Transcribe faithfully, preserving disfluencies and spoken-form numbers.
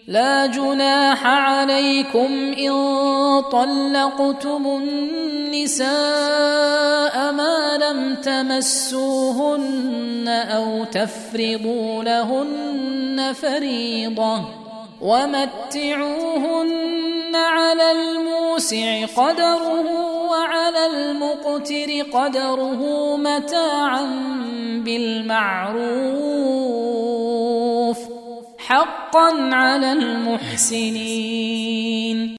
لا جناح عليكم إن طلقتم النساء ما لم تمسوهن أو تفرضوا لهن فريضة ومتعوهن على الموسع قدره وعلى المقتر قدره متاعا بالمعروف حقا على المحسنين.